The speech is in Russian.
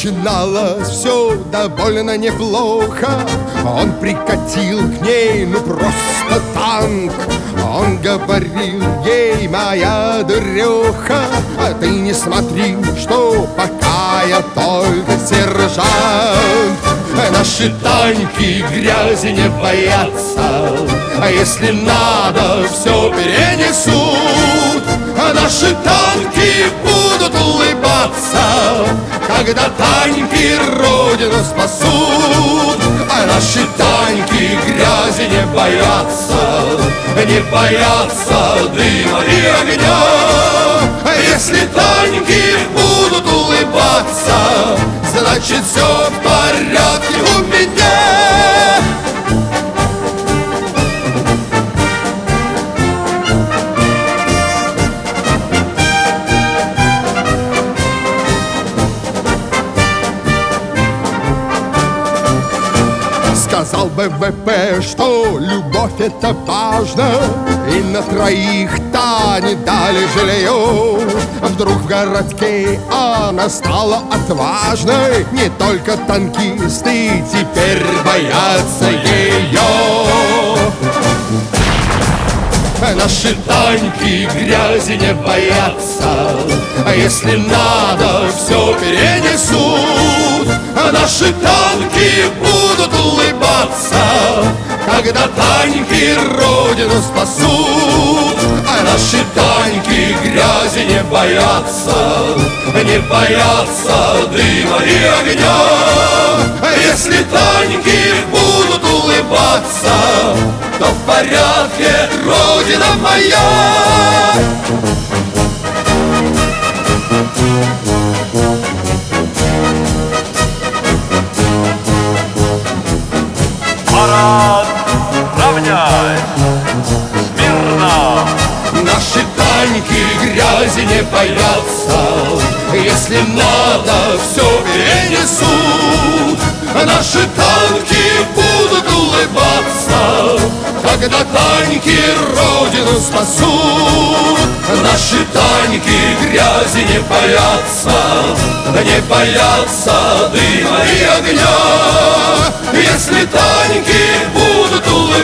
начиналось все довольно неплохо. Он прикатил к ней, ну просто танк. Он говорил ей: моя дуреха, а ты не смотри, что пока я только сержант. Наши танки грязи не боятся, а если надо, все перенесут. Наши танки будут улыбаться, когда танки Родину спасут. А наши танки грязи не боятся, не боятся дыма и огня. Если танки будут улыбаться, значит все в порядке у меня. Сказал ВВП, что любовь это важно, и на троих-то не дали жилье. Вдруг в городке она стала отважной. Не только танкисты теперь боятся ее. Наши танки грязи не боятся, а если надо, все перенесут. Наши танки будут улыбаться, когда танки Родину спасут. А наши танки грязи не боятся, не боятся дыма и огня. Если танки будут улыбаться, то в порядке Родина моя. Парад, равняй, смирно. Наши танки грязи не боятся, если надо, все перенесут. Наши танки будут улыбаться, когда танки Родину спасут. Наши танки грязи не боятся, не боятся дыма и огня. Если танки будут улыбаться,